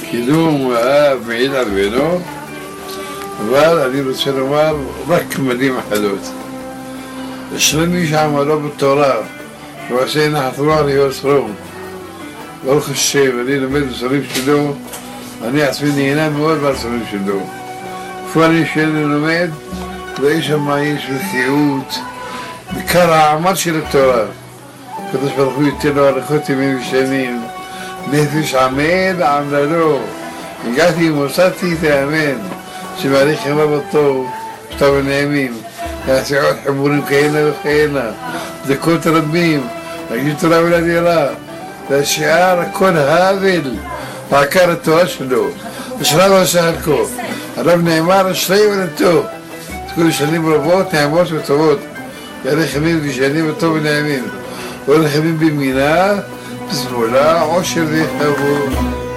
קידום ואהב מעיד על בינו, אבל אני רוצה לומר רק מילים אחדות. 20 איש עמלו בתורה, ועושה נחתורה ליוצרום. ברוך השם, אני לומד בספרים שלו, אני עצמי נהנה מאוד בספרים שלו. איפה אני שאני לומד, ויש שם איש וחיות, בעיקר העמל של התורה. הקדוש ברוך הוא ייתן לו אריכות ימים ושנים, נפש עמל עמלו. הגעתי ומוסדתי את האמן, שמעריך ימיו הטוב, שטוב ונעימים, יעשה עוד חיבורים כאלה וכאלה, דקות רבים, להגיד תורה ולדירה, והשאר הכל האבל, העיקר התורה שלו, ושלב עשה חלקו. הרב נאמר, אשרי ולטוב, תקולו שנים רבות, נעמות וטובות, יעריך ימים ושנים וטוב ונעימים, והולך ימים במינה, בשמאלה, עושר ויחבו.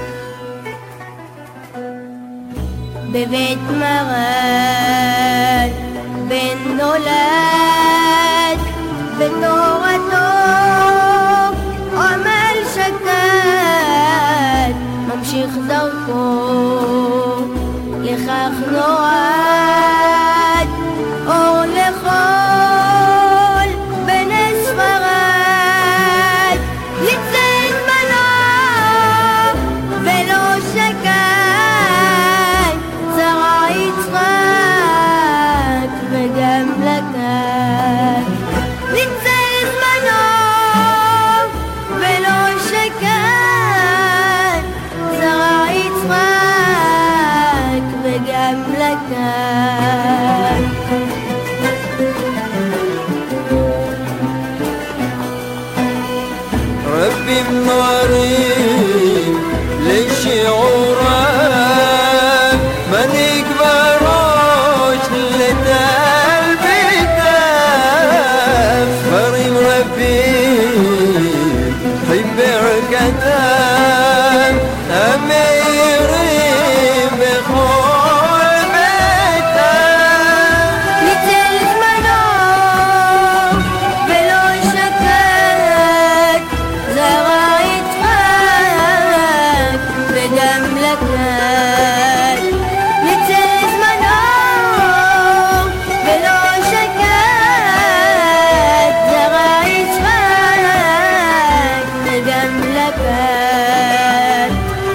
בבית מרן בן נולד בתורתו עמל שקד ממשיך דרכו לכך נועד אור לכל בני ספרד ניצל מלאך ולא שקד וגם לקד ניצל זמנו ולא שקד זרע יצחק וגם לקד רבים נוערים לשיעורם מנהיג בראש לדל ביתם ספרים רבים בברכתם המאירים בכל ביתם ניצל זמנו ולא שקד זרע יצחק וגם לקד ניצל זמנו ולא שקד זרע יצחק וגם לקד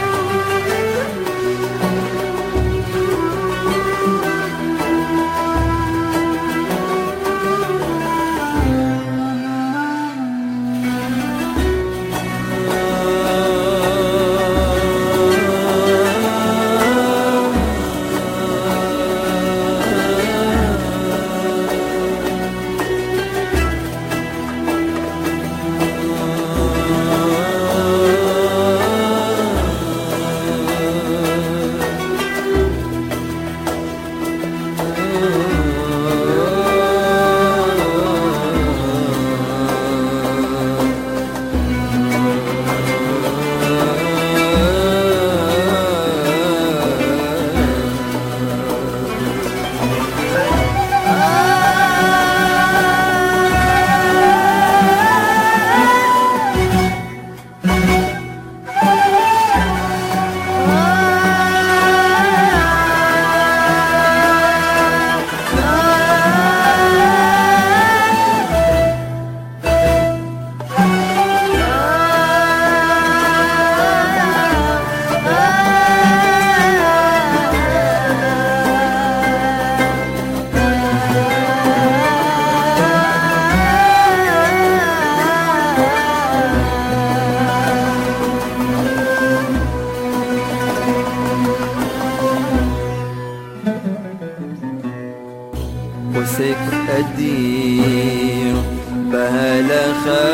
פוסק אדיר בהלכה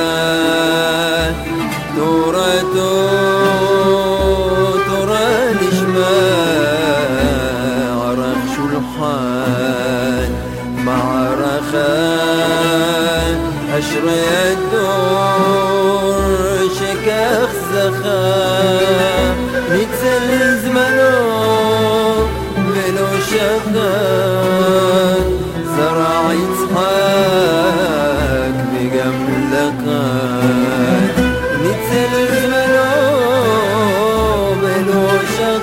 תורתו תורה לשמה ערך שולחן מערכה אשרי הדור שכך זכה ניצל זמנו ולא שכח זרע יצחק וגם לקד ניצל זמנו ולא שכח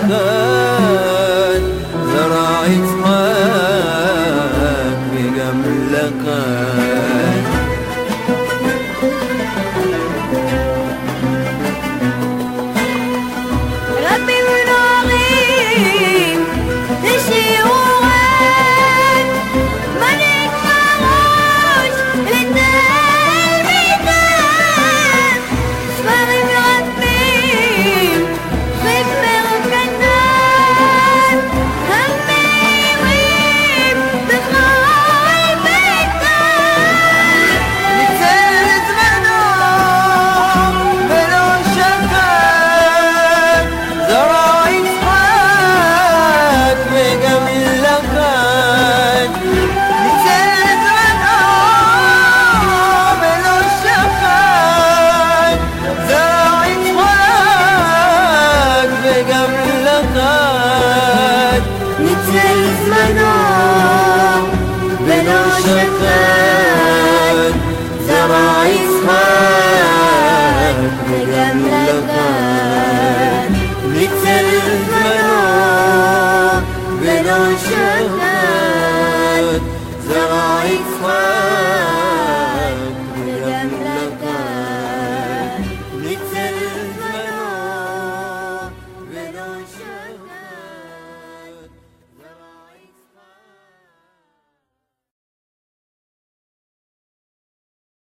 زمنو بلو شكل زرع إسحاق بجملكات مثل زمنو بلو شكل زرع إسحاق